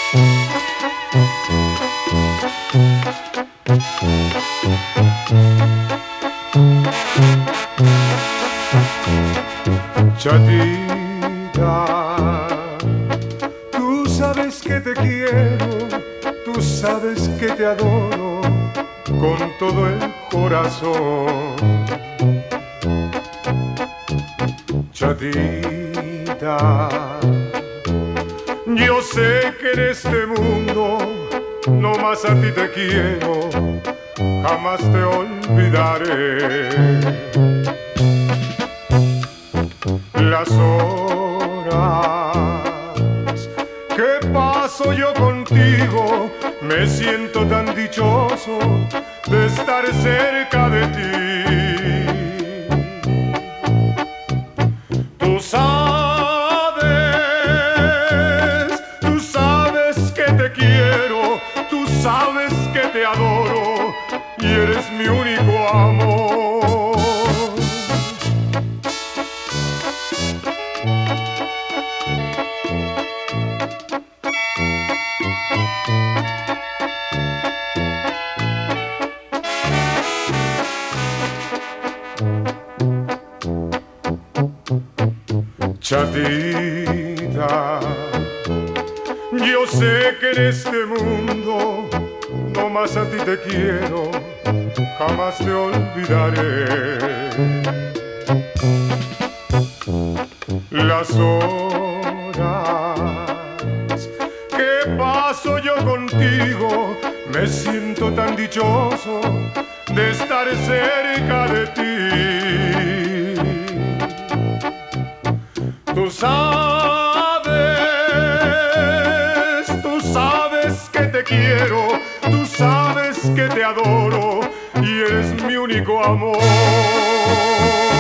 Chatita, tú sabes que te quiero, tú sabes que te adoro con todo el corazón. Chatita, yo sé que en este mundo no más a ti te quiero, jamás te olvidaré. Las horas que paso yo contigo, me siento tan dichoso de estar cerca de ti. Tú sabes que te quiero, tú sabes que te adoro y eres mi único amor. Chatita, yo sé que en este mundo no más a ti te quiero, jamás te olvidaré. Las horas que paso yo contigo, me siento tan dichoso de estar cerca de ti. Tú sabes que te quiero, tú sabes que te adoro y eres mi único amor.